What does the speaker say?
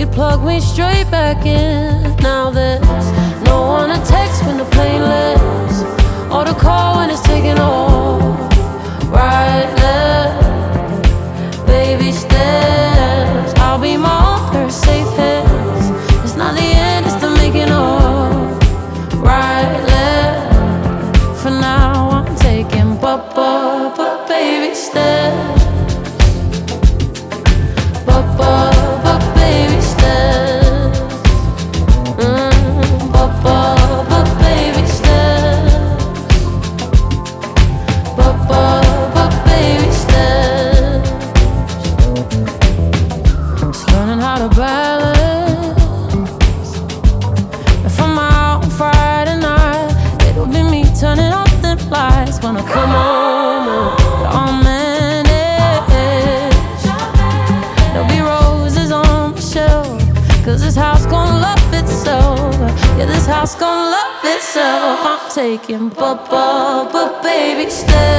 plug me straight back in. Now there's no one to text when the plane lands, or to call when it's taking off. Right there, baby steps. I'll be my own pair of safe hands. It's not the end, it's the making of. Right there, for now I'm taking but baby steps. But baby steps. But baby steps. But baby steps. Just learning how to balance. If I'm out on Friday night, it'll be me turning off the lights when I come home. I'm managed. There'll be roses on the shelf, 'cause this house gon' love itself. Yeah, this house gon' love itself. I'm taking but baby steps.